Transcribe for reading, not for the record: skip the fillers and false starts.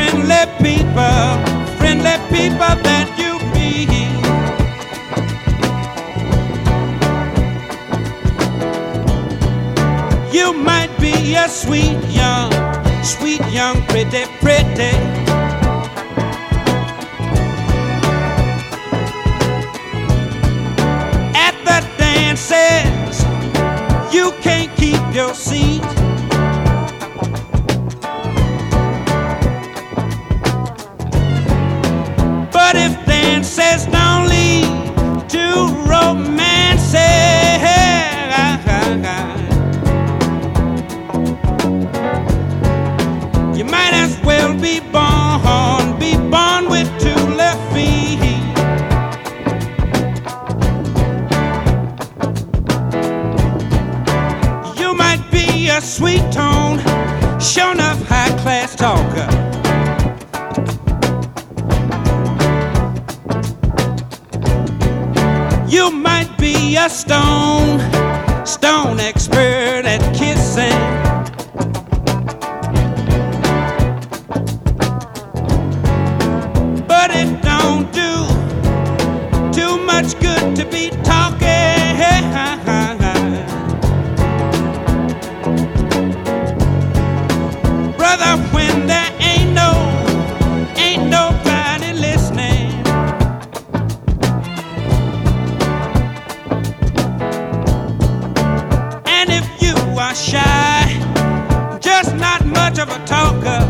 friendly people that you meet. You might be a sweet young, pretty. At the dances, you can't keep your seat. But if dances don't lead to romance, you might as well be born with two left feet. You might be a sweet tone, sure enough high class talker. You might be a stone expert at kissing. But it don't do too much good to be talking. Brother, when there ain't nobody listening. And if you are shy, just not much of a talker,